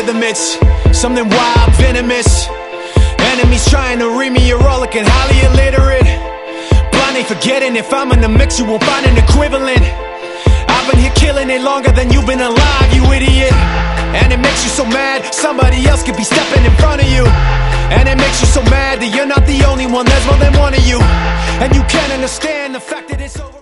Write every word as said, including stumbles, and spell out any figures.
rhythm, it's something wild, venomous. Enemies trying to read me, you're all looking highly illiterate. Blindly forgetting if I'm in the mix, you won't find an equivalent. I've been here killing it longer than you've been alive, you idiot. And it makes you so mad, somebody else could be stepping in front of you. And it makes you so mad that you're not the only one, there's more than one of you. And you can't understand the fact that it's over.